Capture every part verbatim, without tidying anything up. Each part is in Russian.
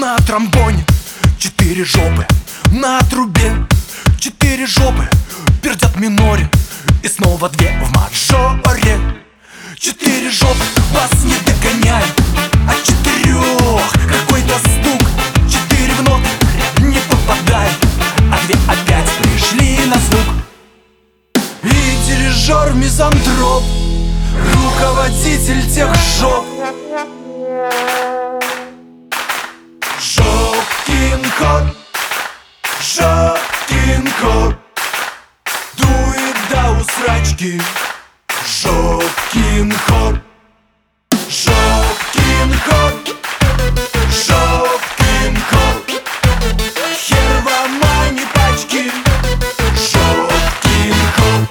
на тромбоне, четыре жопы на трубе, четыре жопы пердят в миноре, и снова две в мажоре. Четыре жопы вас не догоняют, от четырех какой-то стук. Четыре в ноты не попадают, а две опять пришли на звук. И дирижер мизантроп, руководитель тех жоп. Жопкин кот, Жопкин кот, дует до усрачки. Жопкин кот, Жопкин кот, Жопкин кот, хер вам, а не пачки. Жопкин кот.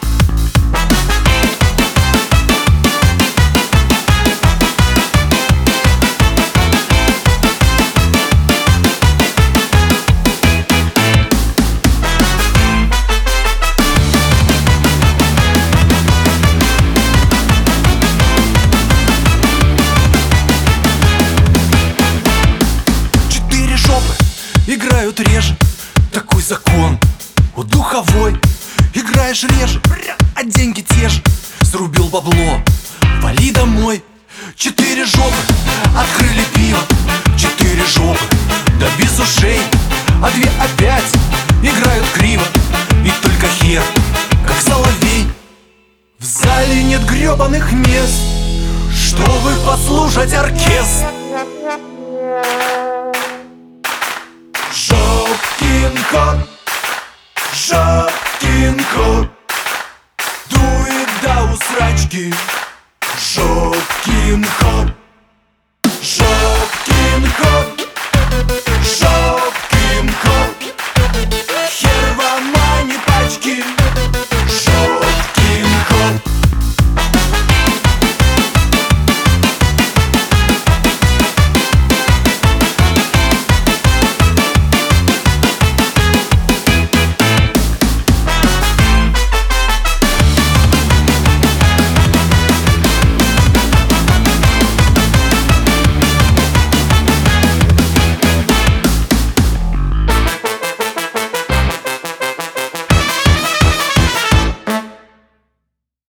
Играют реже, такой закон у духовой. Играешь реже, а деньги те же. Срубил бабло, вали домой. Четыре жопы открыли пиво, четыре жопы, да без ушей. А две опять играют криво, и только хер, как соловей. В зале нет гребаных мест, чтобы послушать оркестр. Жопкин кот, Жопкин кот, дует до усрачки. Жопкин кот.